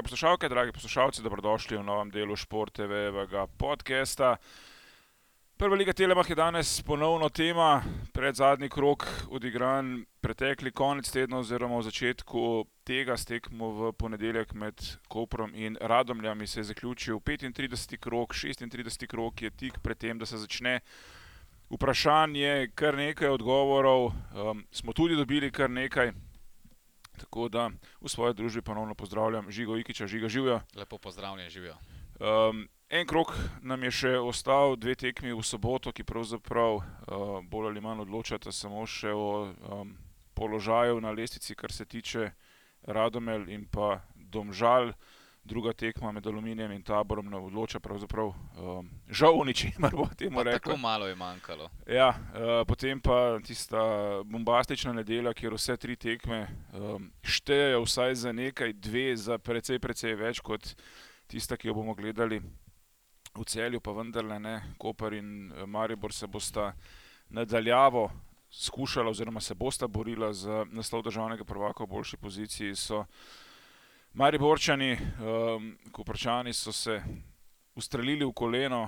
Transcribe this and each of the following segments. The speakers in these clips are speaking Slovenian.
Drage poslušalke, dragi poslušalci, dobrodošli v novem delu Šport TV-vega podcasta. Prva liga Telemach je danes ponovno tema, pred zadnji krog odigran pretekli konec tedna oziroma v začetku tega s tekmo v ponedeljek med Koprom in Radomljami se je zaključil 35. krog, 36. krog je tik pred tem, da se začne. Vprašanje, kar nekaj odgovorov, smo tudi dobili kar nekaj. Tako da v svoji družbi ponovno pozdravljam Žigo Ikića. Žiga, živijo. Lepo pozdravljen, živijo. En krog nam je še ostal, 2 tekmi v soboto, ki pravzaprav bolj ali manj odločata samo še o položaju na lestvici, kar se tiče Radomelj in pa Domžal. Druga tekma med Aluminijem in Taborom ne odloča pravzaprav žal o ničemer, bo temu rekla. Tako malo je manjkalo. Ja, potem pa tista bombastična nedelja, kjer vse 3 tekme štejejo vsaj za nekaj, 2 za precej več kot tista, ki jo bomo gledali v Celju, pa vendarle ne. Koper in Maribor se bosta nadaljavo skušala oziroma se bosta borila za naslov državnega prvaka v boljši poziciji. So Mariborčani, Koprčani so se ustrelili v koleno,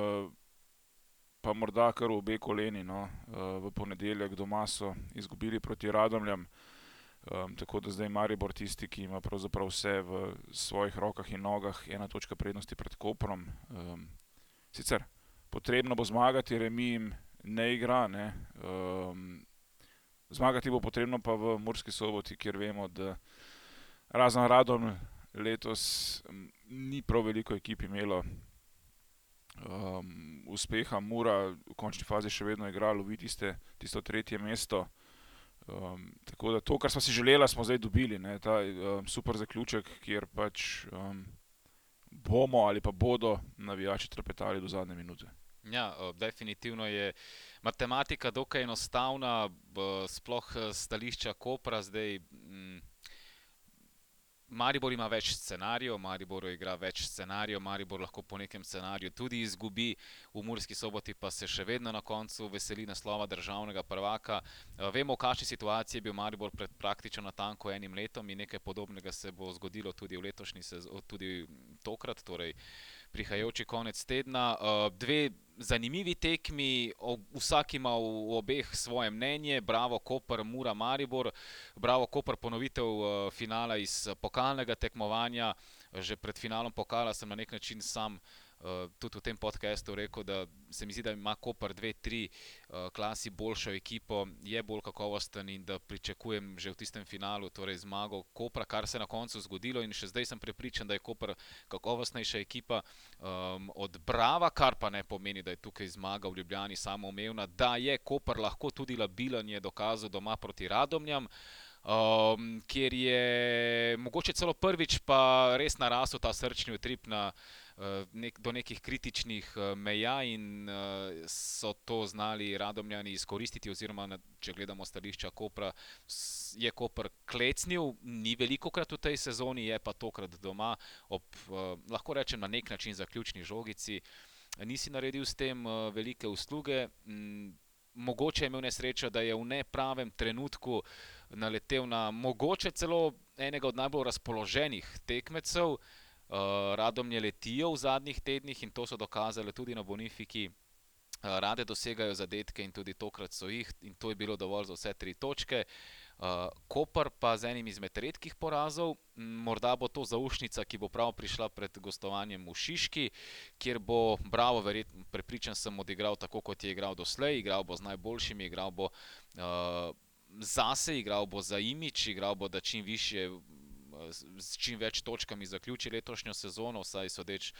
pa morda kar v obe koleni, no. V ponedeljek doma so izgubili proti Radomljam, tako da zdaj Maribor tisti, ki ima pravzaprav vse v svojih rokah in nogah, 1 točka prednosti pred Koprom. Sicer potrebno bo zmagati, remi jim ne igra, ne. Zmagati bo potrebno pa v Murski Soboti, kjer vemo, da razen Radomlj letos ni prav veliko ekip imelo uspeha. Mura v končni fazi še vedno igra, lovi tisto 3. mesto. Tako da to, kar smo si želela, smo zdaj dobili, ne. Ta super zaključek, kjer pač bomo ali pa bodo navijači trepetali do zadnje minute. Ja, definitivno je matematika dokaj enostavna, sploh stališča Kopra. Zdaj Maribor ima več scenarijev, Maribor igra več scenarijev, Maribor lahko po nekem scenariju tudi izgubi, v Murski Soboti pa se še vedno na koncu veseli naslova državnega prvaka. Vemo, v kakšni situaciji je bil Maribor pred praktično natanko 1 letom in nekaj podobnega se bo zgodilo tudi v letošnji tudi tokrat, torej prihajajoči konec tedna. 2 zanimivi tekmi, vsak ima v obeh svoje mnenje. Bravo Koper, Mura, Maribor. Bravo Koper, ponovitev finala iz pokalnega tekmovanja. Že pred finalom pokala sem na nek način sam tudi v tem podcastu rekel, da se mi zdi, da ima Koper 2-3 klasi boljšo ekipo, je bolj kakovosten in da pričakujem že v tistem finalu torej zmago Kopra, kar se je na koncu zgodilo in še zdaj sem prepričan, da je Koper kakovostnejša ekipa od Brava, kar pa ne pomeni, da je tukaj zmaga v Ljubljani samoumevna. Da je Koper lahko tudi labilen, je dokazal doma proti Radomljam, kjer je mogoče celo prvič pa res narasel ta srčni utrip do nekih kritičnih meja in so to znali Radomljani izkoristiti oziroma, če gledamo stališča Kopra, je Koper klecnil, ni velikokrat v tej sezoni, je pa tokrat doma ob, lahko rečem, na nek način zaključni žogici. Nisi naredil s tem velike usluge, mogoče je imel nesrečo, da je v nepravem trenutku naletel na mogoče celo enega od najbolj razpoloženih tekmecev. Radomlje letijo v zadnjih tednih in to so dokazali tudi na Bonifiki. Rade dosegajo zadetke in tudi tokrat so jih in to je bilo dovolj za vse 3 točke. Koper pa z enim izmed redkih porazov, morda bo to zaušnica, ki bo prav prišla pred gostovanjem v Šiški, kjer bo Bravo, prepričan sem, odigral tako, kot je igral doslej, igral bo z najboljšimi, igral bo zase, igral bo za imidž, igral bo, da čim višje, s čim več točkami zaključi letošnjo sezono, vsaj sodeč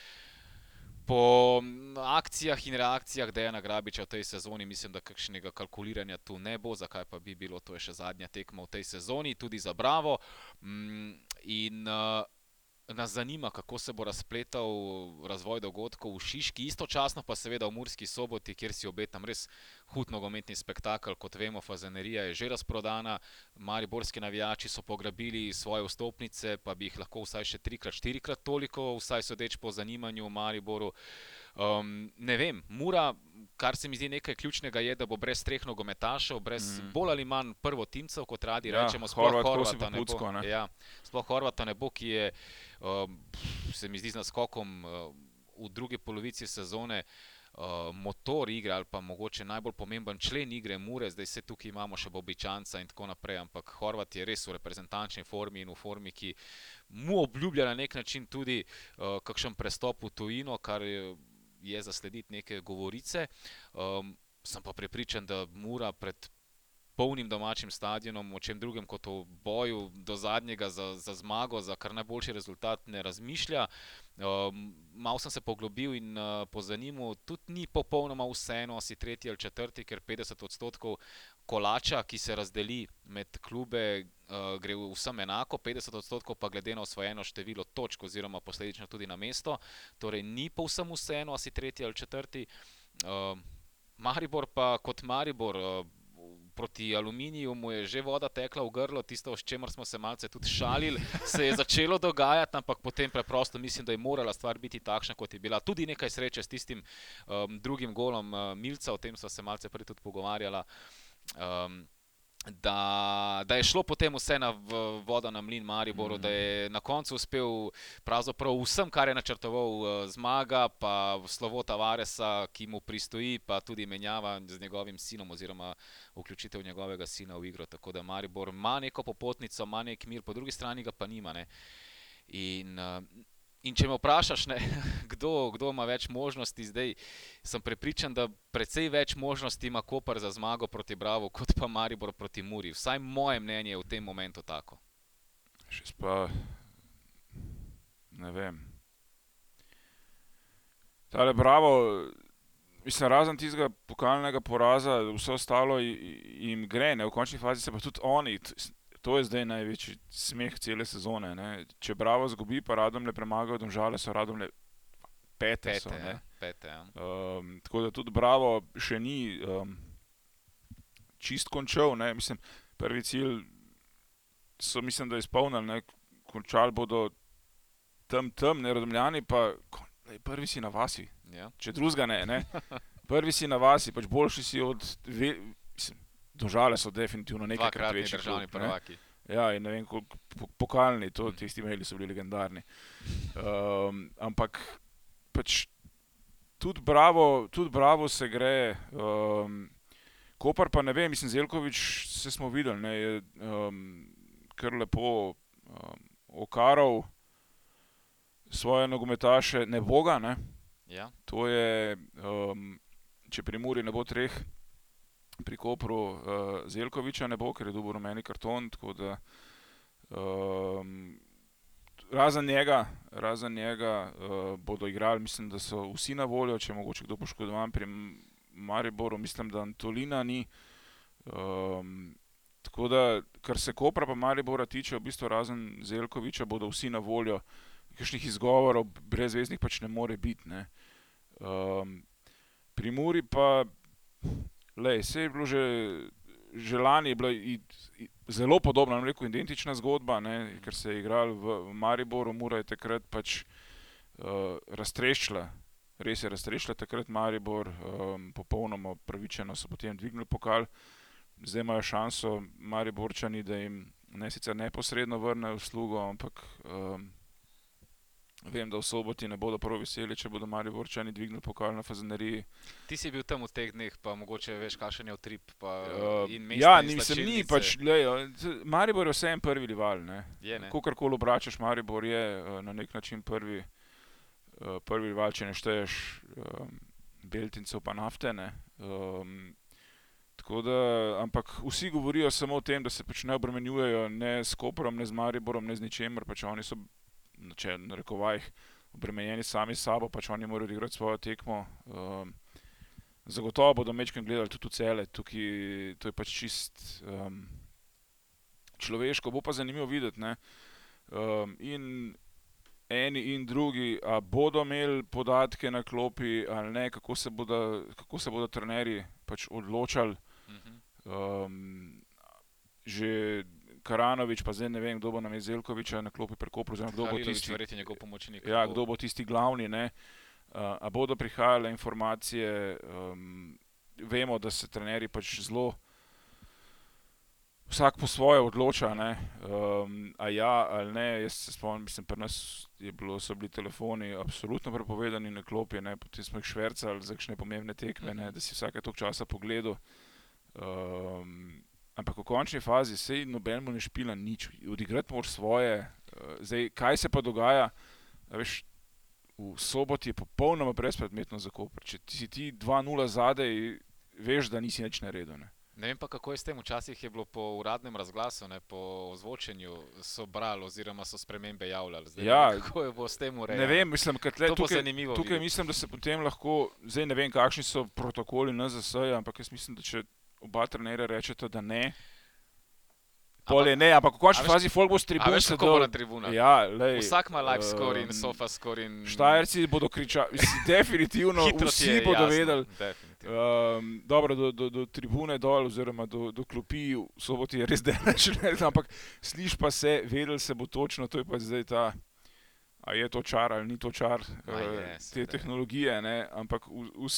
po akcijah in reakcijah Dejana Grabiča v tej sezoni. Mislim, da kakšnega kalkuliranja tu ne bo, zakaj pa bi bilo, to je še zadnja tekma v tej sezoni, tudi za Bravo. In nas zanima, kako se bo razpletal razvoj dogodkov v Šiški, istočasno pa seveda v Murski Soboti, kjer si obetam res hud nogometni spektakel, kot vemo, Fazanerija je že razprodana, mariborski navijači so pograbili svoje vstopnice, pa bi jih lahko vsaj še 3-krat, 4-krat toliko, vsaj sodeč po zanimanju v Mariboru. Ne vem, Mura, kar se mi zdi nekaj ključnega, je, da bo brez treh nogometašev, brez bolj ali manj prvotimcev, kot radi rečemo, sploh Horvata ne bo. Ja, sploh Horvata ne bo, ki je, se mi zdi z naskokom v drugi polovici sezone motor igre ali pa mogoče najbolj pomemben člen igre Mure. Zdaj se tukaj imamo še Bobičanca in tako naprej, ampak Horvat je res v reprezentančni formi in v formi, ki mu obljublja na nek način tudi kakšen prestop v tujino, kar je zaslediti neke govorice. Sem pa prepričan, da Mura pred polnim domačim stadionom, o čem drugem kot o boju do zadnjega za zmago, za kar najboljši rezultat ne razmišlja. Malo sem se poglobil in pozanimal, tudi ni popolnoma vseeno, si tretji ali četrti, ker 50% kolača, ki se razdeli med klube, gre vsem enako, 50% pa glede na osvojeno število točk oziroma posledično tudi na mesto. Torej ni povsem vseeno, si tretji ali četrti. Maribor pa kot Maribor, proti Aluminiju mu je že voda tekla v grlo, tisto, s čemer smo se malce tudi šalili, se je začelo dogajati, ampak potem preprosto mislim, da je morala stvar biti takšna, kot je bila. Tudi nekaj sreče s tistim drugim golom Milca, o tem sva se malce prej tudi pogovarjala, da je šlo potem vse na vodo na mlin Mariboru, da je na koncu uspel pravzaprav vsem, kar je načrtoval, zmaga, pa slovo Tavaresa, ki mu pristoji, pa tudi menjava z njegovim sinom oziroma vključitev njegovega sina v igro. Tako da Maribor ima neko popotnico, ima nek mir, po drugi strani ga pa nima. Ne? In če me vprašaš, ne, kdo ima več možnosti, zdaj sem prepričan, da precej več možnosti ima Koper za zmago proti Bravu, kot pa Maribor proti Muri. Vsaj moje mnenje je v tem momentu tako. Še pa, ne vem. Tale Bravo, mislim, razen tistega pokalnega poraza, vse ostalo jim gre, ne, v končni fazi se pa tudi oni. To je zdaj največji smeh cele sezone. Ne. Če Bravo zgubi, pa Radomlje premagajo Domžale, so Radomlje pete. Ja. Tako da tudi Bravo še ni čist končal. Ne. Mislim, prvi cilj so, mislim, da izpolnili. Ne. Končali bodo tam, ne, Radomljani, pa prvi si na vasi. Ja. Če drugega ne. Prvi si na vasi, pač boljši si od... Domžale so definitivno nekajkrat večji klub. Državni prvaki. Ja, in ne vem, koliko pokalni, tisti maili so bili legendarni. Ampak pač tudi Bravo se gre. Koper pa ne vem, mislim, Zeljković, se smo videli, ne, je kar lepo okaral svoje nogometaše, ne boga, ne. Ja. To je, če pri Muri ne bo treh, pri Kopru Zeljkovića ne bo, ker je dobil rumeni karton, tako da razen njega bodo igrali, mislim, da so vsi na voljo, če je mogoče kdo poškodovan. Pri Mariboru mislim, da Antolina ni. Tako da, kar se Kopra pa Maribora tiče, v bistvu razen Zeljkovića bodo vsi na voljo. Kakšnih izgovorov brezveznih pač ne more biti, ne. Pri Muri pa se je bilo že lani je bila zelo podobna, ne rekel, identična zgodba, ne, ker se je igral v Mariboru. Mura je takrat pač raztreščila, res je raztreščila takrat Maribor, popolnoma pravičeno so potem dvignili pokal. Zdaj imajo šanso Mariborčani, da jim ne sicer neposredno vrnejo uslugo, ampak vem, da v Soboti ne bodo prav veseli, če bodo Mariborčani dvignili pokal na Fazaneriji. Ti si bil tam v teh dneh, pa mogoče veš, kakšen je utrip in mestne ja, izlačilnice. ni pač, Maribor je vseeno prvi rival, ne. Je, ne. Kakorkoli obračaš, Maribor je na nek način prvi rival, če ne šteješ Beltincev pa Nafte, ne. Tako da, ampak vsi govorijo samo o tem, da se pač ne obremenjujejo ne s Koprom, ne z Mariborom, ne z ničemer, pač oni so, če na rekovajih, obremenjeni sami s sabo, pač oni morajo odigrati svojo tekmo. Zagotovo bodo mečkam gledali tudi v Celje, tukaj, to je pač čist človeško, bo pa zanimivo videti, ne. In eni in drugi, a bodo imeli podatke na klopi ali ne, kako se bodo trenerji pač odločali. Že Karanović, pa zdaj ne vem, kdo bo namesto Zeljkovića na klopi pri Kopru, oziroma kdo bo tisti, verjetno njegov pomočnik. ja, kdo bo tisti glavni, ne. A bodo prihajale informacije, vemo, da se trenerji pač zelo vsak po svoje odloča, ne. A ja ali ne, jaz se spomnim, mislim, pri nas so bili telefoni absolutno prepovedani na klopi, ne, potem smo jih švercali za kakšne pomembne tekme, ne, da si vsake toliko časa pogledal. Ampak v končni fazi sej nobenemu ne špila nič, odigrati moraš svoje. Zdaj, kaj se pa dogaja, veš, v Soboti je popolnoma brezpredmetno za Koper. Če si ti 2-0 zadaj, veš, da nisi nič naredil, ne. Ne vem pa, kako je s tem. Včasih je bilo po uradnem razglasu, ne, po ozvočenju so brali oziroma so spremembe javljali. Zdaj, Ja, kako je bo s tem urejeno? ne vem, mislim, To bo zanimivo tukaj videti. mislim, da se potem lahko, zdaj ne vem, kakšni so protokoli NZS-ja, ampak jaz mislim, da če oba trenerja rečeta, da ne, pol je ne, ampak v končni fazi folk bo s A tribun veš, kako bo na sedel. tribunah? Ja, lej, Vsak ima live score in sofa score in... Štajerci bodo kričali, definitivno Hitro ti vsi je bodo jasno, vedeli. definitivno. Dobro, do tribune dol, oziroma do klopi v Soboti je res daleč, ampak sliš pa se, vedel se bo točno, to je pa zdaj ta, a je to čar ali ni to čar Ma je, te seveda je. tehnologije, ne, ampak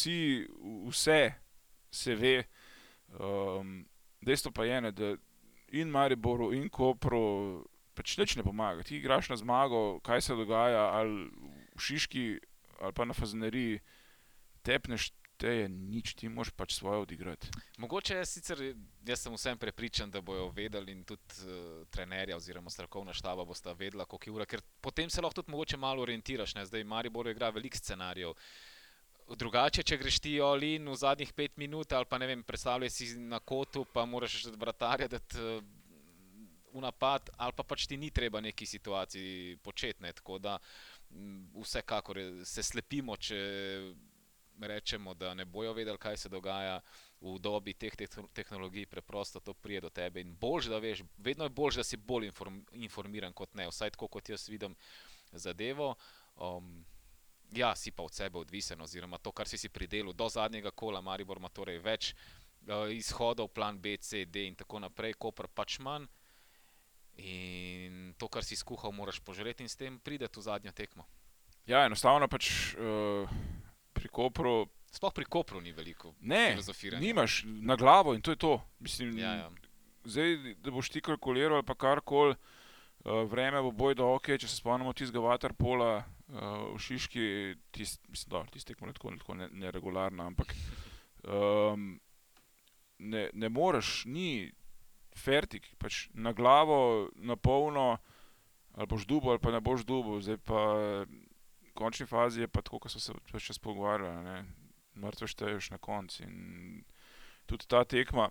vse se ve. Dejstvo pa je, ne, da in Mariboru in Kopru pač nič ne pomaga. Ti igraš na zmago, kaj se dogaja, ali v Šiški, ali pa na Fazaneriji, tepneš, te je nič, ti moraš pač svoje odigrati. Mogoče je sicer, jaz sem vsem prepričan, da bojo vedeli in tudi trenerja oziroma strokovna štaba bosta vedela, koliko je ura, ker potem se lahko tudi mogoče malo orientiraš, ne. Zdaj Maribor igra veliko scenarijev. Drugače, če greš ti all in v zadnjih 5 minut ali pa ne vem, predstavljaj si na kotu, pa moraš vratarja dati v napad, ali pa pač ti ni treba neki situaciji početi, ne. Tako da vsekakor se slepimo, če rečemo, da ne bojo vedeli, kaj se dogaja. V dobi teh tehnologij preprosto to prije do tebe in boljše, da veš, vedno je boljše, da si bolj informiran kot ne, vsaj tako kot jaz vidim zadevo. Ja, si pa od sebe odvisen, oziroma to, kar si pridelal do zadnjega kola. Maribor ima torej več izhodov, plan B, C, D in tako naprej, Koper pač manj. In to, kar si skuhal, moraš požreti in s tem prideti v zadnjo tekmo. Ja, enostavno pač pri Kopru Sploh pri Kopru ni veliko ne, filozofiranja. nimaš na glavo in to je to. Mislim, Ja. zdaj, da boš ti kalkuliral ali pa karkoli, vreme bo bojda ok, če se spomnimo tistega waterpola v Šiški, tista tekma je tako neregularna, ampak ne moreš, ni fertik, pač na glavo, na polno, ali boš dubo ali pa ne boš dubo. Zdaj pa v končni fazi je pa tako, kot smo se ves čas pogovarjali, ne, mrtve šteješ na koncu. In tudi ta tekma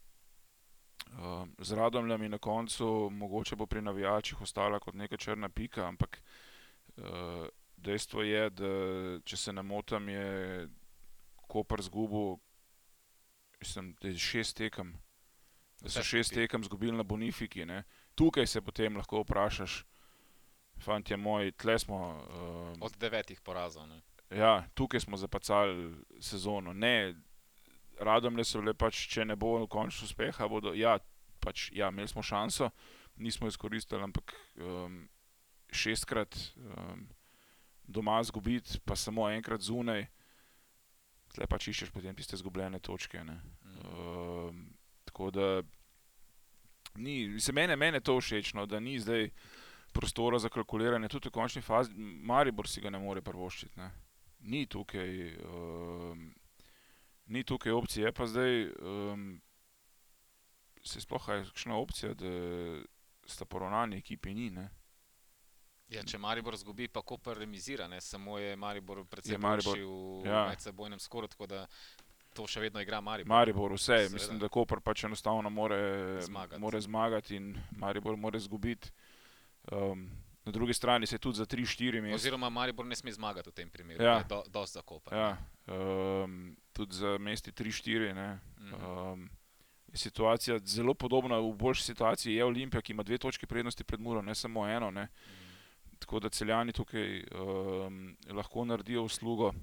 z Radomljami na koncu, mogoče bo pri navijačih ostala kot neka črna pika, ampak dejstvo je, da če se ne motim, je Koper izgubil, mislim, da je 6 tekem. Da so 6 tekem izgubili na Bonifiki, ne. Tukaj se potem lahko vprašaš, fantje moji, tle smo Od 9 porazov, ne. ja, tukaj smo zapacali sezono. Ne, Radomlje so bile pač, če ne bo končno uspeha, bodo, ja, pač, ja, imeli smo šanso, nismo izkoristili, ampak 6-krat doma izgubiti, pa samo enkrat zunaj, tle pač iščeš potem tiste izgubljene točke, ne. Tako da mene to všečno, da ni zdaj prostora za kalkuliranje, tudi v končni fazi. Maribor si ga ne more privoščiti, ne. Ni tukaj opcije, je pa zdaj se sploh je kakšna opcija, da sta poravnani ekipi, ni, ne. Ja, če Maribor izgubi, pa Koper remizira, ne. Samo je Maribor precej Maribor, boljši v ja. medsebojnem skoru, tako da to še vedno igra Maribor. Maribor vse, Seveda. mislim, da Koper pač enostavno more Zmagati. zmagati in Maribor more izgubiti. Na drugi strani se tudi za 3-4 mesta. Oziroma Maribor ne sme zmagati v tem primeru, Ja. je dosti za Koper. Ja, tudi za mesti 3-4, ne. Je situacija zelo podobna, v boljši situaciji je Olimpija, ki ima 2 točki prednosti pred Muro, ne samo eno, ne. Tako da Celjani tukaj lahko naredijo uslugo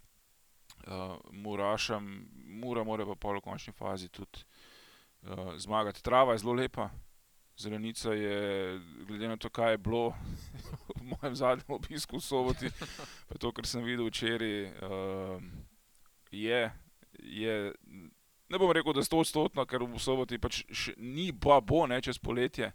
Murašem. Mura mora pa pol v končni fazi tudi zmagati. Trava je zelo lepa, zelenica je, glede na to, kaj je bilo v mojem zadnjem obisku v Soboti, pa to, kar sem videl včeraj, je, ne bom rekel, da 100%, ker v Soboti pač še ni, pa bo, ne, čez poletje.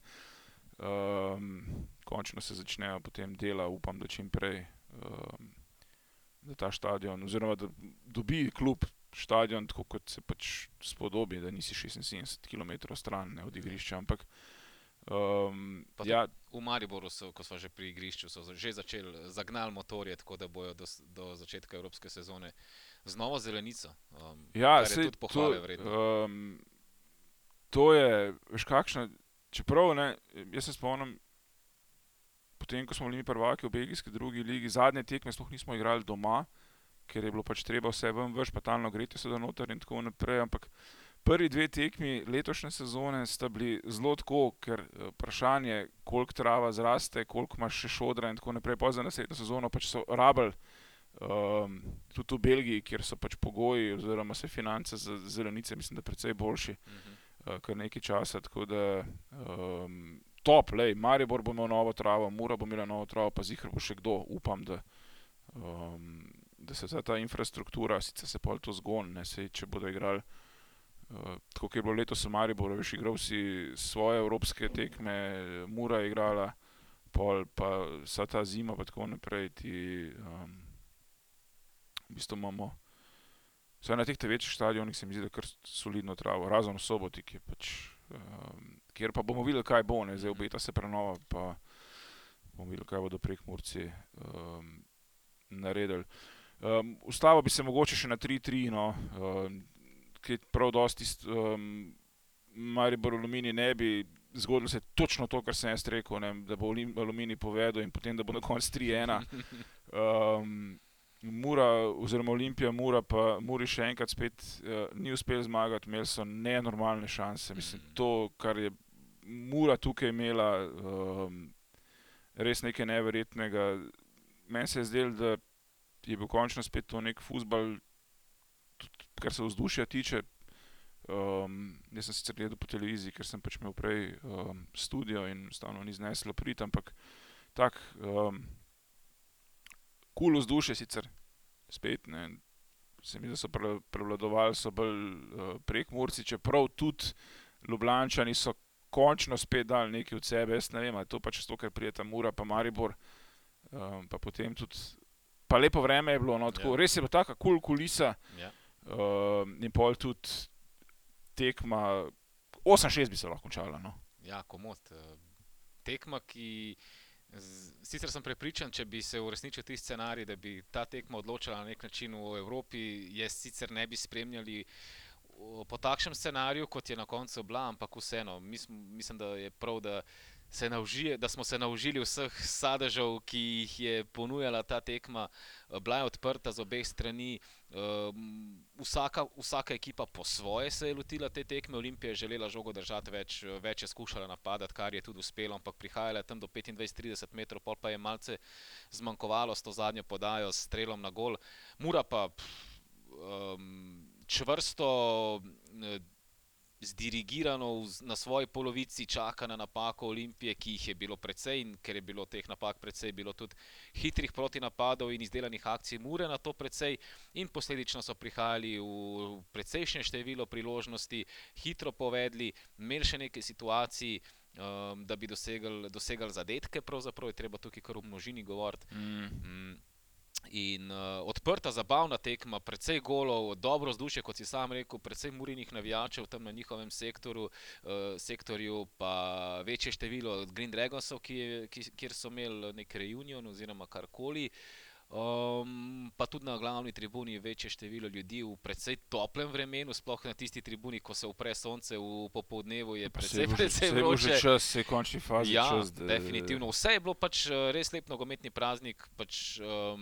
Končno se začnejo potem dela, upam, da čim prej, da ta štadion, oziroma da dobi klub štadion, tako kot se pač spodobi, da nisi 76 km stran, ne, od igrišča, ampak ja. V Mariboru ko smo že pri igrišču, so že zagnali motorje, tako da bojo do začetka evropske sezone z novo zelenico, Ja, kar je tudi pohvale vredno. To je, veš kakšna, čeprav ne, jaz se spomnim, potem ko smo bili prvaki v belgijski drugi ligi, zadnje tekme sploh nismo igrali doma, ker je bilo pač treba vse ven vrš, pa talno gretje se da noter in tako naprej, ampak prvi dve tekmi letošnje sezone sta bili zelo tako, ker vprašanje, koliko trava zraste, koliko imaš še šodra in tako naprej, pa za naslednjo sezono pač so rabili, tudi v Belgiji, kjer so pač pogoji oziroma se finance za zelenice, mislim, da precej boljši, kar nekaj časa, tako da top, lej, Maribor bo imel novo travo, Mura bo imela novo travo, pa ziher bo še kdo, upam, da se ta infrastruktura, sicer se pol to zgon, ne, sej, če bodo igrali, tako kot je bilo letos v Mariboru, veš, igral si svoje evropske tekme, Mura je igrala, pol pa vsa ta zima pa tako naprej, v bistvu imamo, vsaj na teh večjih stadionih se mi zdi, da kar solidno travo, razen v Soboti, ki je pač, kjer pa bomo videli, kaj bo, ne, zdaj obeta se prenova, pa bomo videli, kaj bodo Prekmurci naredili. Ustavil bi se mogoče še na 3-3, no, ki je prav dosti Maribor Aluminij ne bi zgodilo se točno to, kar sem jaz rekel, ne, da bo Aluminij povedal in potem, da bo na koncu 3-1. Mura, oziroma Olimpija Mura, pa Muri še enkrat spet ni uspel zmagati, imeli so nenormalne šanse, mislim, to, kar je Mura tukaj imela, res nekaj neverjetnega. Meni se je zdelo, da je bil končno spet to nek fuzbal, tudi kar se vzdušja tiče. Jaz sem sicer gledal po televiziji, ker sem pač imel prej studio in enostavno ni zneslo priti, ampak tak cool vzdušje sicer, spet, ne, se mi, da so prevladovali, so bolj Prekmurci, čeprav tudi Ljubljančani so končno spet dali nekaj od sebe, jaz ne vem, ali je to pač to, ker prijeta Mura pa Maribor, pa potem tudi, pa lepo vreme je bilo, no, tako, res je bila taka cool kulisa, in pol tudi tekma, 8-6 bi se lahko končala, no. Ja, komot, tekma, ki, sicer sem prepričan, če bi se uresničil ti scenarij, da bi ta tekma odločala na nek način v Evropi, je sicer ne bi spremljali po takšnem scenariju, kot je na koncu bila, ampak vseeno, mislim, da je prav, da smo se naužili vseh sadežev, ki jih je ponujala ta tekma, bila je odprta z obeh strani, vsaka ekipa po svoje se je lotila te tekme, Olimpija je želela žogo držati več je skušala napadati, kar je tudi uspelo, ampak prihajala je tam do 25-30 metrov, pol pa je malce zmanjkovalo s to zadnjo podajo s strelom na gol. Mura pa čvrsto, zdirigirano na svoji polovici čaka na napako Olimpije, ki jih je bilo precej, in ker je bilo teh napak precej, bilo tudi hitrih protinapadov in izdelanih akcij Mure na to precej, in posledično so prihajali v precejšnje število priložnosti, hitro povedli, imeli še nekaj situacij, da bi dosegali zadetke, pravzaprav je treba tukaj kar v množini govoriti. In odprta, zabavna tekma, precej golov, dobro vzdušje, kot si sam rekel, precej Murinih navijačev tam na njihovem sektorju, pa večje število Green Dragonsov, kjer so imeli nek reunion oziroma karkoli, pa tudi na glavni tribuni večje število ljudi v precej toplem vremenu, sploh na tisti tribuni, ko se upre sonce v popoldnevu, je precej vroče. Se je bilo že čas, se je končni fazi čas. Ja, definitivno. Vse je bilo pač res lep nogometni praznik, pač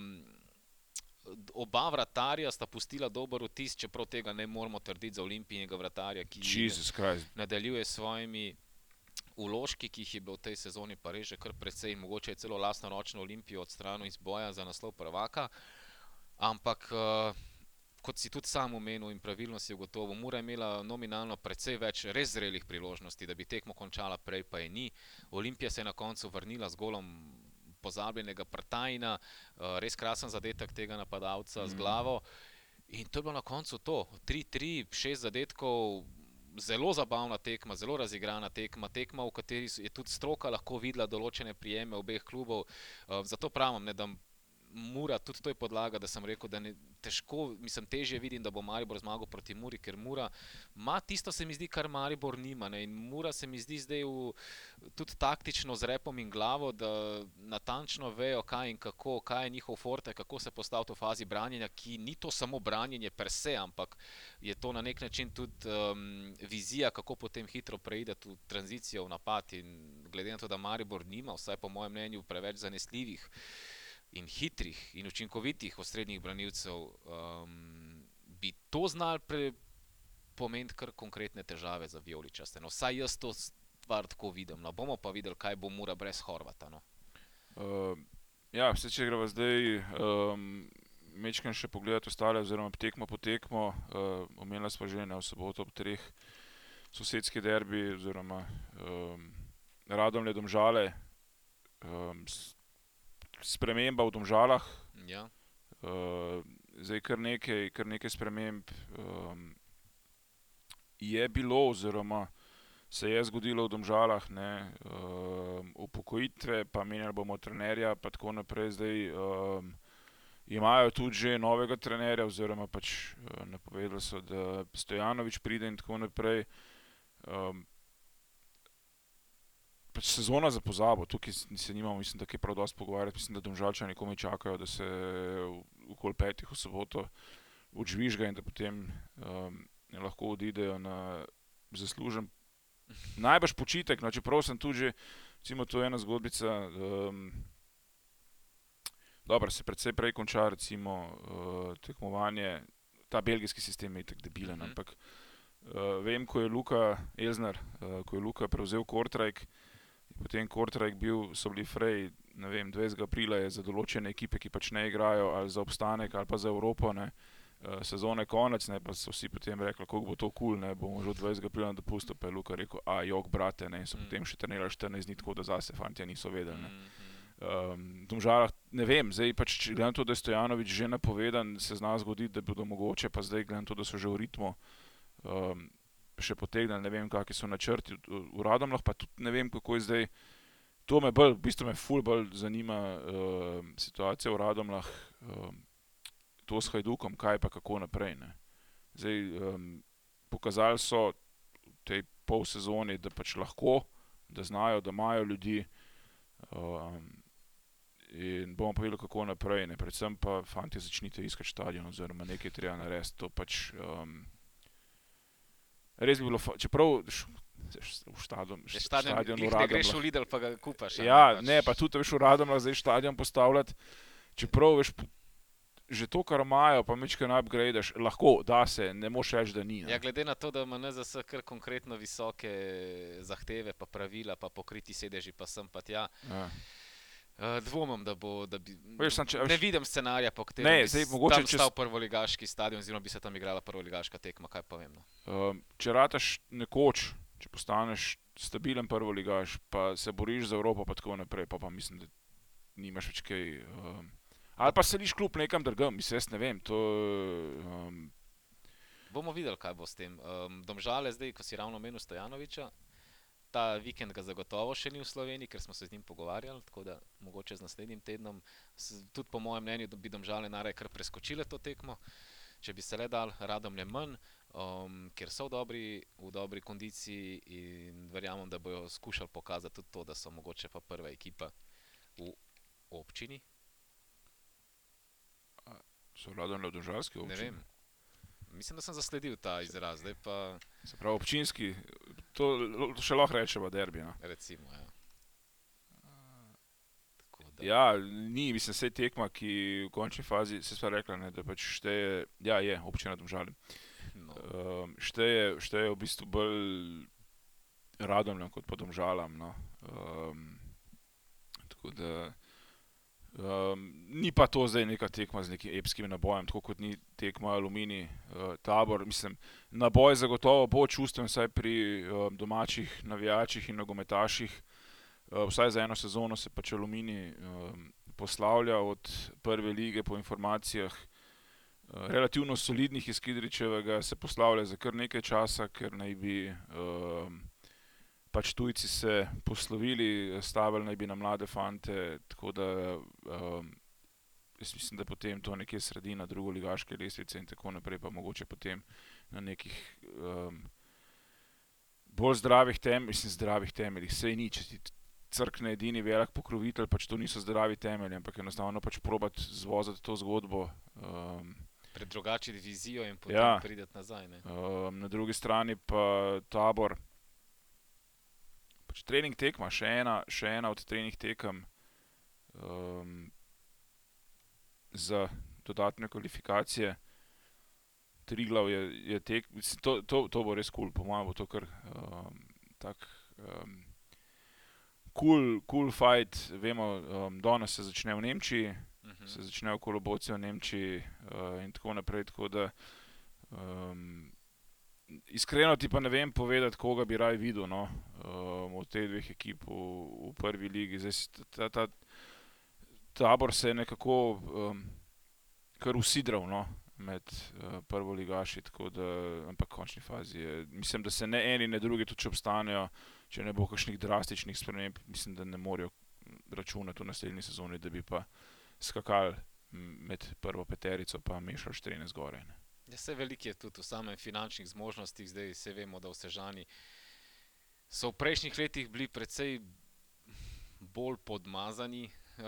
oba vratarja sta pustila dober vtis, čeprav tega ne moramo trditi za Olimpijinega vratarja, ki nadaljuje s svojimi vložki, ki jih je bilo v tej sezoni pa res že kar precej, mogoče je celo lastnoročno Olimpijo odstranil iz boja za naslov prvaka, ampak kot si tudi sam omenil in pravilno si ugotovil, Mura je imela nominalno precej več res zrelih priložnosti, da bi tekmo končala prej, pa je ni. Olimpija se je na koncu vrnila z golom pozabljenega Prtajina, res krasen zadetek tega napadalca z glavo. In to je bilo na koncu to. 3-3, 6 zadetkov, zelo zabavna tekma, zelo razigrana tekma, tekma, v kateri je tudi stroka lahko videla določene prijeme obeh klubov. Zato pravim, ne, da Mura, tudi to je podlaga, da sem rekel, da težje vidim, da bo Maribor zmagal proti Muri, ker Mura ima tisto, se mi zdi, kar Maribor nima. Ne? In Mura se mi zdi zdaj tudi taktično z repom in glavo, da natančno vejo, kaj in kako, kaj je njihov forte, kako se postaviti v fazi branjenja, ki ni to samo branjenje per se, ampak je to na nek način tudi vizija, kako potem hitro preideti v tranzicijo, v napad. In glede na to, da Maribor nima, vsaj po mojem mnenju, preveč zanesljivih in hitrih in učinkovitih osrednjih branilcev, bi to znali pomeniti kar konkretne težave za vijoličaste. No, vsaj jaz to stvar tako vidim. No, bomo pa videli, kaj bo Mura brez Horvata. No. Ja, vse, če greva zdaj mečkam še pogledati ostale, oziroma tekmo po tekmo. Omenila sva že v soboto ob 3 sosedski derbi, oziroma Radomlje Domžale. Sprememba v Domžalah. Ja. Zdaj kar nekaj sprememb je bilo, oziroma se je zgodilo v Domžalah, ne. Upokojitve, pa menjali bomo trenerja, pa tako naprej. Zdaj imajo tudi že novega trenerja, oziroma pač napovedali so, da Stojanović pride in tako naprej. Pač sezona za pozabo, tukaj se nimamo, mislim, da kaj prav dosti pogovarjati. Mislim, da Domžalčani komaj čakajo, da se okoli 5 v soboto odžvižga in da potem lahko odidejo na zaslužen najbrž počitek. No, čeprav sem tudi že, recimo, to je ena zgodbica, dobro, se precej prej konča, recimo, tekmovanje, ta belgijski sistem je itak debilen, ampak vem, ko je Luka Elsner, ko je Luka prevzel Kortrijk, potem Kortrijk so bili frej, ne vem, 20. aprila je za določene ekipe, ki pač ne igrajo, ali za obstanek, ali pa za Evropo, ne, sezone konec, ne, pa so vsi potem rekli, koliko bo to cool, ne, bomo že od 20. aprila na dopustu, pa je Luka rekel, jok, brate, ne, in so potem še trenirali 14 dni, tako da zase fantje niso vedeli, ne. Domžalah, ne vem, zdaj pač, gledam to, da je Stojanović že napovedan, se zna zgoditi, da bodo mogoče, pa zdaj gledam to, da so že v ritmu, še potegnili, ne vem, kakšni so načrti v Radomljah, pa tudi ne vem, kako je zdaj, v bistvu me ful bolj zanima situacija v Radomljah, to s Hajdukom, kaj pa kako naprej, ne. Zdaj, pokazali so v tej polsezoni, da pač lahko, da znajo, da imajo ljudi, in bomo pa videli, kako naprej, ne. Predvsem pa, fantje, začnite iskati štadion, oziroma nekaj treba narediti, to pač res bi bilo, čeprav v stadion v Radomljah. Ne greš v Lidl, pa ga kupaš. Ja, ne, pa tudi veš v Radomljah zdaj štadion postavljati, čeprav veš, že to, kar imajo, pa majčkeno upgradeš, lahko, da se, ne moš reči, da ni. Ja, glede na to, da ima NZS kar konkretno visoke zahteve, pa pravila, pa pokriti sedeži, pa sem pa tja. Ja. Dvomim, da bi... Ne vidim scenarija, po katerem bi tam stal prvoligaški stadion, oziroma bi se tam igrala prvoligaška tekma, kaj pa vem. No. Če rataš nekoč, če postaneš stabilen prvoligaš, pa se boriš za Evropo, pa tako naprej, pa mislim, da nimaš več kaj... Ali pa seliš klub nekam drugam, mislim, jaz ne vem, to... Bomo videli, kaj bo s tem. Domžale zdaj, ko si ravno omenil Stojanovića, ta vikend ga zagotovo še ni v Sloveniji, ker smo se z njim pogovarjali, tako da mogoče z naslednjim tednom, tudi po mojem mnenju, da bi Domžale naraj kar preskočile to tekmo, če bi se le dal, Radomlje manj, ker so v dobri kondiciji in verjamem, da bojo skušali pokazati tudi to, da so mogoče pa prva ekipa v občini. So Radomlje v domžalski občini? Ne vem. Mislim, da sem zasledil ta izraz, zdaj pa... Se pravi, občinski, to še lahko rečeva derbi, no. Recimo, ja. Ja, ni, mislim, sej tekma, ki v končni fazi, se sva rekla, ne, da pač šteje, ja, je, občina Domžale. No. Šteje v bistvu bolj Radomljam kot pa Domžalam. No. Tako da ni pa to zdaj neka tekma z nekim epskim nabojem, tako kot ni tekma Aluminij Tabor. Mislim, naboj zagotovo bo čustven, vsaj pri domačih navijačih in nogometaših. Vsaj za eno sezono se pač Aluminij poslavlja od prve lige po informacijah relativno solidnih iz Kidričevega, se poslavlja za kar nekaj časa, ker naj bi pač tujci se poslovili, stavili naj bi na mlade fante, tako da jaz mislim, da potem to nekje sredina drugoligaške lestvice in tako naprej, pa mogoče potem na nekih bolj zdravih temeljih, sej ni, če ti crkne edini velik pokrovitelj, pač to niso zdravi temelji, ampak enostavno pač probati zvozati to zgodbo. Pred drugačno vizijo in potem prideti nazaj. Ne? Na drugi strani pa Tabor, pač trening tekma, še ena od trening tekem za dodatne kvalifikacije. Triglav je to bo res cool, po mojem bo to kar tak cool fight. Vemo, danes se začne v Nemčiji, se začne v Koloboci v Nemčiji in tako naprej, tako da iskreno ti pa ne vem povedati, koga bi raj videl, no, od teh dveh ekip v prvi ligi. Zdaj, ta Tabor se je nekako kar usidral, no, med prvoligaši, tako da, ampak v končni fazi je, mislim, da se ne eni, ne drugi, tudi če obstanejo, če ne bo kakšnih drastičnih sprememb, mislim, da ne morejo računati v naslednji sezoni, da bi pa skakali med prvo peterico pa mešali štrene zgoraj. Ne. Ja, vse veliko je tudi v samem finančnih zmožnostih, zdaj se vemo, da v Sežani so v prejšnjih letih bili precej bolj podmazani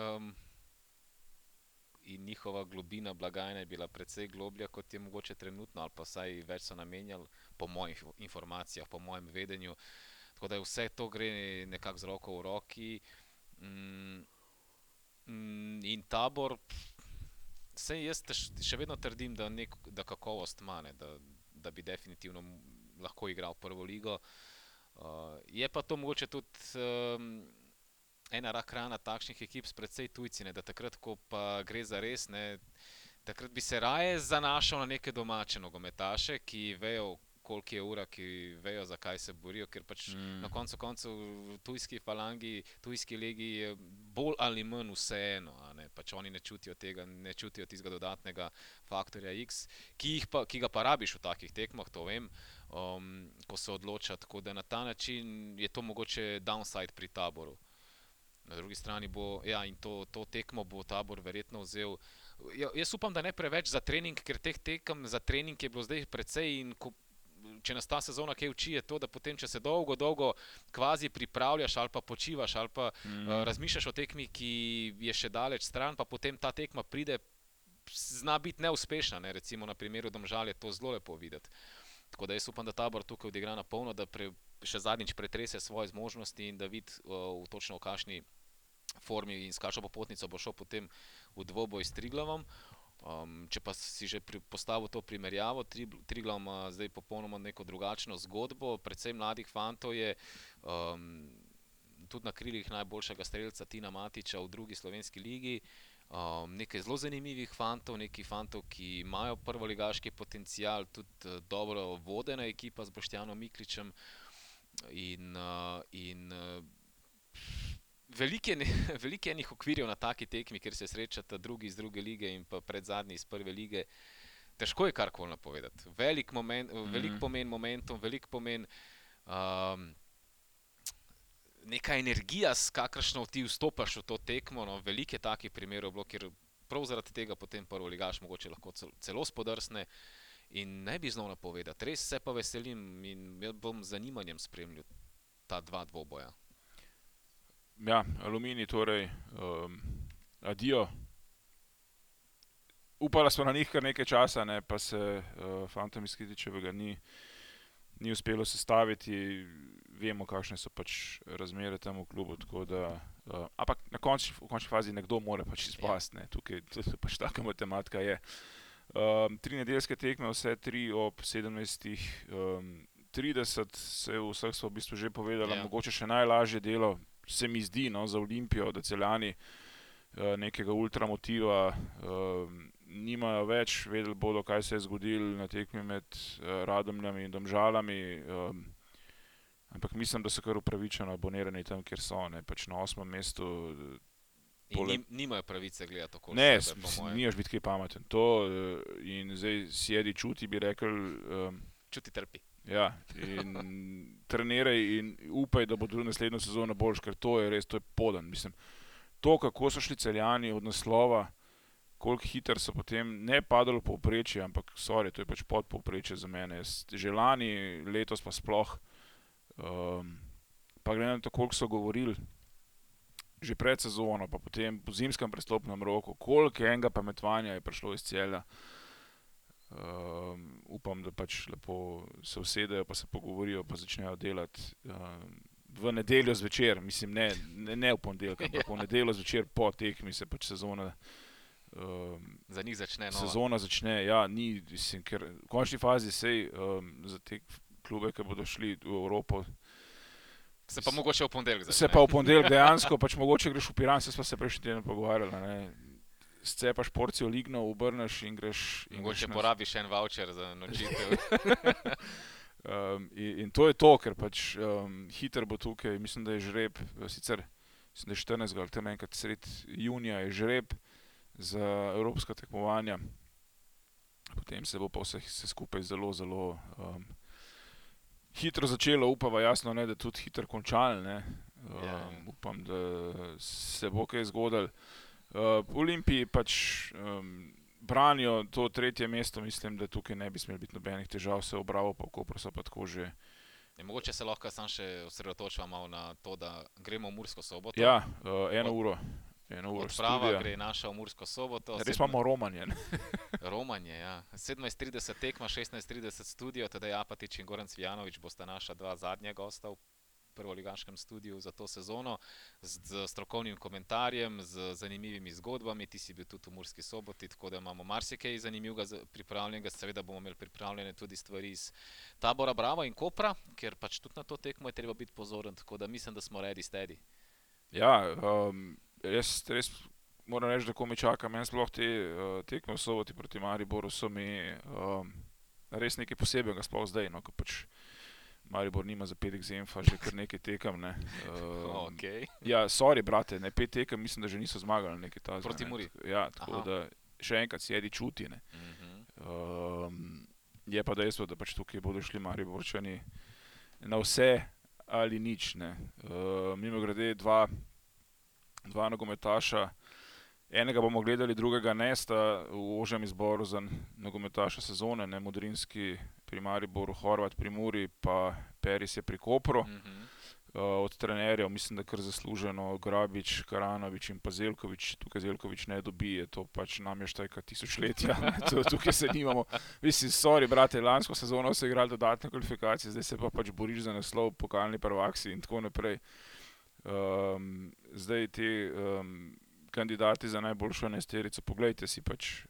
in njihova globina blagajne je bila precej globlja, kot je mogoče trenutno, ali pa vsaj več so namenjali, po mojih informacijah, po mojem vedenju. Tako da vse to gre nekako z roko v roki. In Tabor, saj jaz še vedno trdim, da kakovost ima, da bi definitivno lahko igral prvo ligo. Je pa to mogoče tudi ena rak rana takšnih ekip s precej tujci, da takrat, ko pa gre za res, takrat bi se raje zanašal na neke domače nogometaše, ki vejo, koliko je ura, ki vejo, zakaj se borijo, ker pač na koncu v tujski falangi, tujski legi je bolj ali manj vseeno, pač oni ne čutijo tega, ne čutijo tistega dodatnega faktorja X, ki ga pa rabiš v takih tekmah, to vem, ko se odloča, tako da na ta način je to mogoče downside pri Taboru. Na drugi strani bo, in to tekmo bo Tabor verjetno vzel. Jaz upam, da ne preveč za trening, ker teh tekem za trening je bilo zdaj precej in če nas ta sezona kaj uči, je to, da potem, če se dolgo kvazi pripravljaš ali pa počivaš ali pa razmišljaš o tekmi, ki je še daleč stran, pa potem ta tekma pride, zna biti neuspešna, ne? Recimo na primeru Domžal je to zelo lepo videti. Tako da jaz upam, da Tabor tukaj odigra na polno, da še zadnjič pretrese svoje zmožnosti in da vidi točno v kakšni formi in s kakšno popotnico bo šel potem v dvoboj s Triglavom. Če pa si že postavil to primerjavo, Triglav ima zdaj popolnoma neko drugačno zgodbo, predvsem mladih fantov je, tudi na krilih najboljšega strelca Tina Matiča v drugi slovenski ligi, nekaj zelo zanimivih fantov, nekaj fantov, ki imajo prvoligaški potencial, tudi dobro vodena ekipa z Boštjanom Mikličem in veliko je enih okvirjev na taki tekmi, ker se srečata drugi iz druge lige in pa predzadnji iz prve lige. Težko je karkoli napovedati. Velik pomen momentum, velik pomen neka energija, s kakršno ti vstopaš v to tekmo. No, veliko je takih primerov bilo, ker prav zaradi tega potem prvoligaš mogoče lahko celo spodrsne in ne bi znal napovedati. Res se pa veselim in bom z zanimanjem spremljal ta dva dvoboja. Ja, Aluminij torej, adijo. Upala smo na njih kar nekaj časa, ne, pa se fantom iz Kidričevega ni uspelo sestaviti. Vemo, kakšne so pač razmere tam v klubu, tako da, ampak v končni fazi nekdo mora pač izpasti, ne, tukaj pač taka matematika je. 3 nedeljske tekme, vse 3 ob 17. 30, se vseh smo v bistvu že povedali, Ja. mogoče še najlažje delo, se mi zdi, no, za Olimpijo, da Celjani nekega ultramotiva nimajo več, vedeli bodo, kaj se je zgodilo na tekmi med Radomljami in Domžalami, ampak mislim, da so kar upravičeno abonirani tam, kjer so, ne, pač na 8. mestu. In nimajo pravice gledati okoli Ne, sebe, po mojem. nimaš biti kaj pameten. To in zdaj sjedi čuti, bi rekel, Čuti trpi. ja, in treniraj in upaj, da bo tudi naslednjo sezono boljš, ker to je res, to je poden. Mislim, to, kako so šli Celjani od naslova, koliko hitro so potem ne padali v povprečje, ampak sorry, to je pač pod povprečje za mene. Že lani, letos pa sploh, pa glede na to, koliko so govorili, že pred sezono, pa potem po zimskem prestopnem roku, koliko enega pametovanja je prišlo iz Celja. Upam, da pač lepo se usedejo, pa se pogovorijo, pa začnejo delati v nedeljo zvečer, mislim, ne v ponedeljek, ampak v nedeljo zvečer po tekmi se pač sezona Za njih začne nova. sezona začne, ja, ni, mislim, ker v končni fazi sej za te klube, ki bodo šli v Evropo, Se pa mogoče v ponedeljek začne. se pa v ponedeljek dejansko, pač mogoče greš v Piran, se smo se prejšnji teden pogovarjali, ne, scepaš porcijo lignov, obrneš in greš. Mogoče porabiš en voucher za nočitev. In to je to, ker pač hitro bo tukaj, mislim, da je žreb, sicer mislim, da je 14. ali tam enkrat sred junija je žreb za evropska tekmovanja. Potem se bo pa vse skupaj zelo, zelo hitro začelo, upava jasno, ne, da tudi hitro končali, ne. Upam, da se bo kaj zgodilo. V Olimpiji pač branijo to 3. mesto, mislim, da tukaj ne bi smeli biti nobenih težav, se v Bravo pa v Kopru so pa tako že. Mogoče se lahko samo še osredotočimo malo na to, da gremo v Mursko Soboto. Ja, 1 uro. Odprava studija. gre naša v Mursko Soboto. Res imamo Romanje, ne? Romanje, ja. 17:30 tekma, 16:30 studio, Tadej Apatič in Goran Cvijanović bosta naša dva zadnja gosta v prvoligaškem studiu za to sezono, z strokovnim komentarjem, z zanimivimi zgodbami. Ti si bil tudi v Murski Soboti, tako da imamo marsikaj zanimivega pripravljenega. Seveda bomo imeli pripravljene tudi stvari iz tabora Brava in Kopra, ker pač tudi na to tekmo je treba biti pozoren, tako da mislim, da smo ready steady. Ja, res moram reči, da ko me čaka, meni sploh te tekme v Soboti proti Mariboru so mi res nekaj posebnega, sploh zdaj, no, ko pač Maribor nima za petek Zenfa, že kar nekaj tekem, ne. Okay. Ja, sorry, brate, ne, 5 tekem, mislim, da že niso zmagali nekaj tazga. Proti Muri. Ja, tako da še enkrat sjedi čuti, ne. Je pa dejstvo, da pač tukaj bodo šli Mariborčani na vse ali nič, ne. Mimogrede dva nogometaša, enega bomo gledali, drugega ne, sta v ožjem izboru za nogometaša sezone, ne, Modrinski pri Mariboru, Horvat pri Muri, pa Peris je pri Kopru. Od trenerjev mislim, da kar zasluženo Grabič, Karanović in pa Zeljković. Tukaj Zeljković ne dobi, je to pač namještajka tisočletja. Tukaj se nimamo. Mislim, sorry, brate, lansko sezono so igrali dodatne kvalifikacije, zdaj se pa pač boriš za naslov, pokalni prvaksi in tako naprej. Zdaj ti kandidati za najboljšo enajsterico, poglejte si pač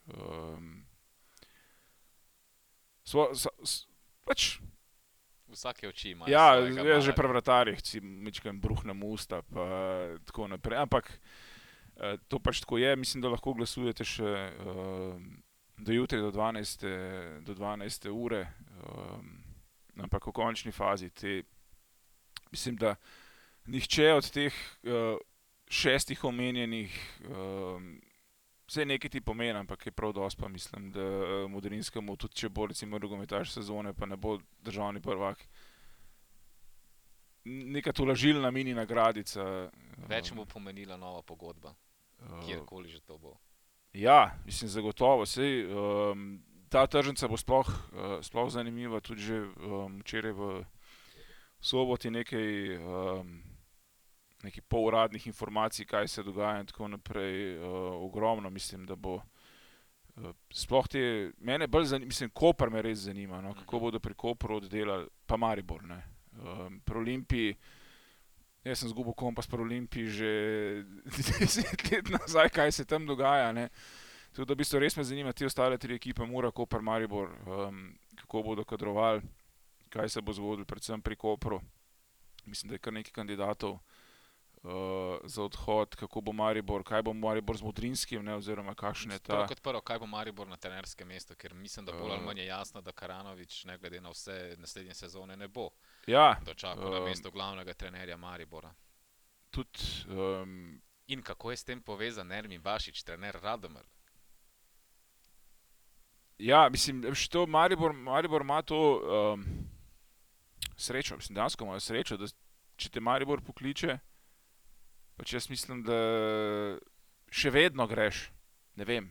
pač Vsake oči ima. ja, jaz že pri vratarjih si mičkam bruhnem usta, pa tako naprej, ampak to pač tako je, mislim, da lahko glasujete še do jutri, do 12. ure, ampak v končni fazi mislim, da nihče od teh 6 omenjenih vse nekaj ti pomeni, ampak je prav dosti pa mislim, da Modrinskemu, tudi če bo recimo nogometaš sezone, pa ne bo državni prvak, neka tolažilna mini nagradica. Več mu bo pomenila nova pogodba, kjerkoli že to bo. Ja, mislim, zagotovo. Sej, ta tržnica bo sploh zanimiva, tudi že včeraj v Soboti nekaj poluradnih informacij, kaj se dogaja in tako naprej, ogromno, mislim, da bo sploh mene bolj zanima, mislim, Koper me res zanima, no, kako bodo pri Kopru oddelali, pa Maribor, ne. Pri Olimpiji, jaz sem zgubil kompas pri Olimpiji že 10 let nazaj, kaj se tam dogaja, ne. Tudi da v bistvu res me zanima te ostale 3 ekipe, Mura, Koper, Maribor, kako bodo kadrovali, kaj se bo zgodilo, predvsem pri Kopru. Mislim, da je kar nekaj kandidatov za odhod, kako bo Maribor, kaj bo Maribor z Modrinskim, ne, oziroma kakšen je ta... Prvo kot prvo, kaj bo Maribor na trenerskem mestu, ker mislim, da bolj ali manj je jasno, da Karanović, ne glede na vse naslednje sezone, ne bo dočakal na mesto glavnega trenerja Maribora. Tudi... In kako je s tem povezan Ermin Bašić, trener Radomlja? Ja, mislim, što Maribor ima to srečo, mislim, dejansko ima srečo, da če te Maribor pokliče, pač jaz mislim, da še vedno greš, ne vem.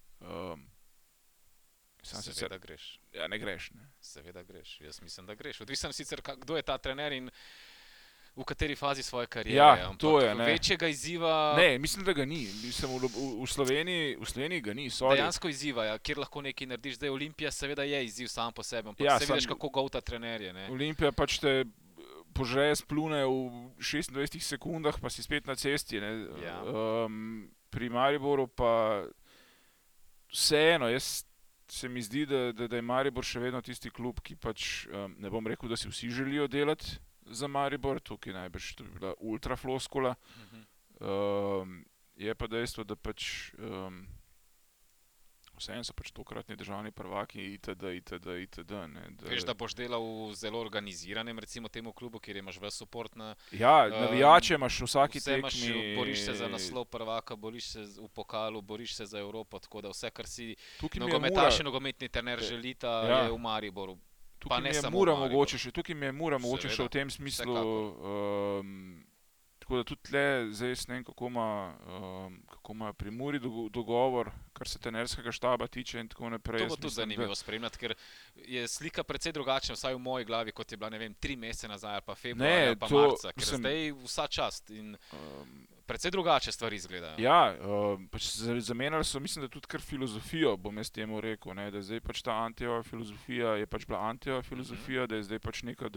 Seveda greš. Ja, ne greš, ne. Seveda greš, jaz mislim, da greš. Odvisno sicer, kdo je ta trener in v kateri fazi svoje kariere. Ja, to je, ne. Večjega izziva... Ne, mislim, da ga ni. Mislim, v Sloveniji ga ni, sorry. Dejansko izziva, ja, kjer lahko nekaj narediš. Zdaj Olimpija seveda je izziv sam po sebi, ampak se vidiš, kako govta trener je, ne. Olimpija pač te požreje splune v 26 sekundah, pa si spet na cesti, ne. Ja. Pri Mariboru pa vseeno, se mi zdi, da je Maribor še vedno tisti klub, ki pač, ne bom rekel, da si vsi želijo delati za Maribor, tukaj najbrž to bi bila ultra floskula. Je pa dejstvo, da pač vseeno so pač tokratni državni prvaki itd. Ne, Veš, da boš delal v zelo organiziranem, recimo temu klubu, kjer imaš ves support na... Ja, navijače imaš v vsaki tekmi. Boriš se za naslov prvaka, boriš se v pokalu, boriš se za Evropo, tako da vse, kar si nogometaš in nogometni trener želita, je v Mariboru. Tukaj mi je Mura mogoče še v tem smislu, tako da tudi tle, zdaj jaz ne vem, kako ima pri Muri dogovor, kar se trenerskega štaba tiče in tako naprej. To bo tudi zanimivo spremljati, ker je slika precej drugačna, vsaj v moji glavi, kot je bila, ne vem, 3 mesece nazaj, pa februarja, pa marca, ker zdaj vsa čast in precej drugače stvari izgledajo. Ja, pač zamenjali so, mislim, da tudi kar filozofijo, bom jaz temu rekel, ne, da je zdaj pač ta Antejeva filozofija, je pač bila Antejeva filozofija, da je zdaj pač neka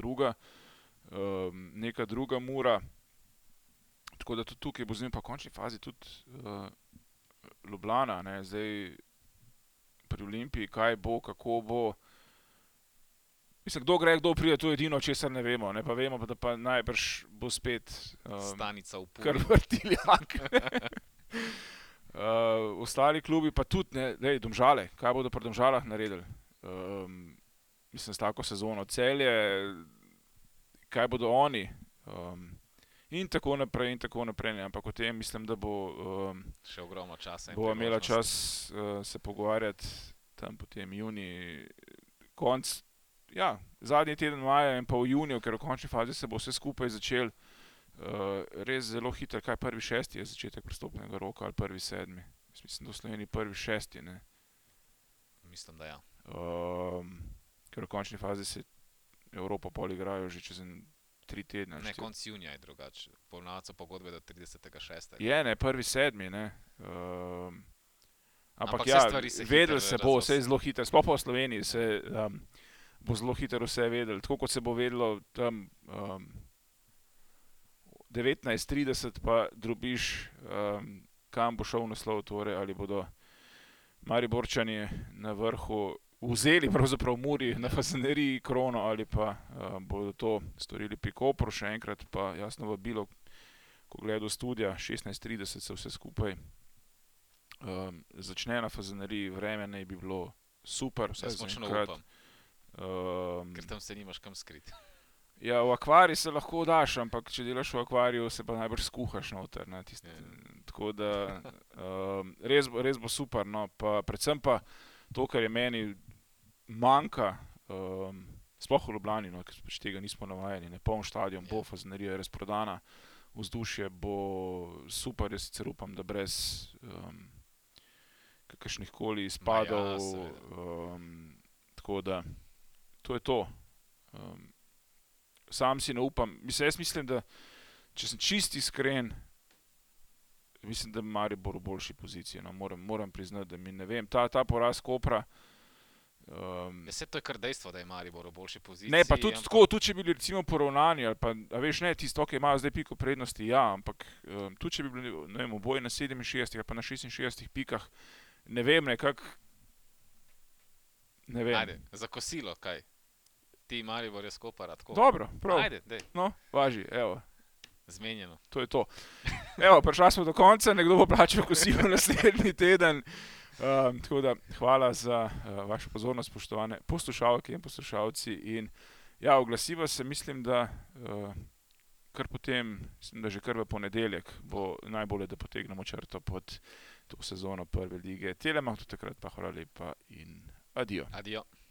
druga Mura. Tako da tudi tukaj bo z njim pa v končni fazi tudi Ljubljana, ne, zdaj pri Olimpiji, kaj bo, kako bo. Mislim, kdo gre, kdo pride, to je edino, česar ne vemo, ne, pa vemo, da pa najbrž bo spet stanica v Puli. Kar Vrtiljak. Ostali klubi pa tudi, ne, Domžale, kaj bodo pri Domžalah naredili? Mislim, s tako sezono Celje, kaj bodo oni? In tako naprej, ne, ampak o tem mislim, da bo še ogromno časa. Bo imela čas se pogovarjati tam potem junij, konc, ja, zadnji teden maja in pa v juniju, ker v končni fazi se bo vse skupaj začel res zelo hitro, kaj 1.6. je začetek prestopnega roka ali 1.7. Mislim, da v Sloveniji 1.6, ne. Mislim, da ja. Ker v končni fazi se Evropo pol igrajo že čez 3 tedne. Ne, konc junija je drugače. Ponavadi so pogodbe do 30.6. Je, ne, 1.7, ne. Ampak ja, vedeli se bo, vse je zelo hitro. Sploh pa v Sloveniji se bo zelo hitro vse vedelo. Tako kot se bo vedelo tam 19.30 pa drobiš, kam bo šel naslov, torej ali bodo Mariborčani na vrhu vzeli pravzaprav Muri na Fazaneriji krono ali pa bodo to storili pri Kopru še enkrat, pa jasno vabilo, ko gledal studia, 16.30 se vse skupaj začne na Fazaneriji, vreme naj bi bilo super, vsaj za enkrat. Ker tam se nimaš kam skriti. Ja, v akvarij se lahko daš, ampak če delaš v akvariju, se pa najbrž skuhaš noter, ne, tako da res bo super, no, pa predvsem pa to, kar je meni manjka, sploh v Ljubljani, no, ker pač tega nismo navajeni, ne, poln štadion bo, Fazanerija je razprodana, vzdušje bo super, jaz sicer upam, da brez kakršnihkoli izpadov, tako da to je to. Sam si ne upam, jaz mislim, da če sem čist iskren, mislim, da Maribor v boljši poziciji, no, moram priznati, da mi ne vem, ta poraz Kopra. Vse to je kar dejstvo, da je Maribor v boljši poziciji. Ne, pa tudi tako, tudi če bi bili recimo poravnani, ali pa, a veš, ne, tisto, ki imajo zdaj piko prednosti, ja, ampak tudi če bi bili, ne vem, oboje na 67 ali pa na 66 pikah, ne vem, nekako, ne vem. Ajde, za kosilo, kaj? ti Maribor je Skopara. Dobro, prav. Ajde, dej. No, važi, evo. Zmenjeno. To je to. Evo, prišli smo do konca, nekdo bo plačal kosilo naslednji teden. Tako da hvala za vašo pozornost, spoštovane poslušalke in poslušalci. In ja, oglasiva se, mislim, da kar potem, mislim, da že kar v ponedeljek bo najbolje, da potegnemo črto pod to sezono prve lige. Telemach do takrat pa hvala lepa in adijo. Adijo.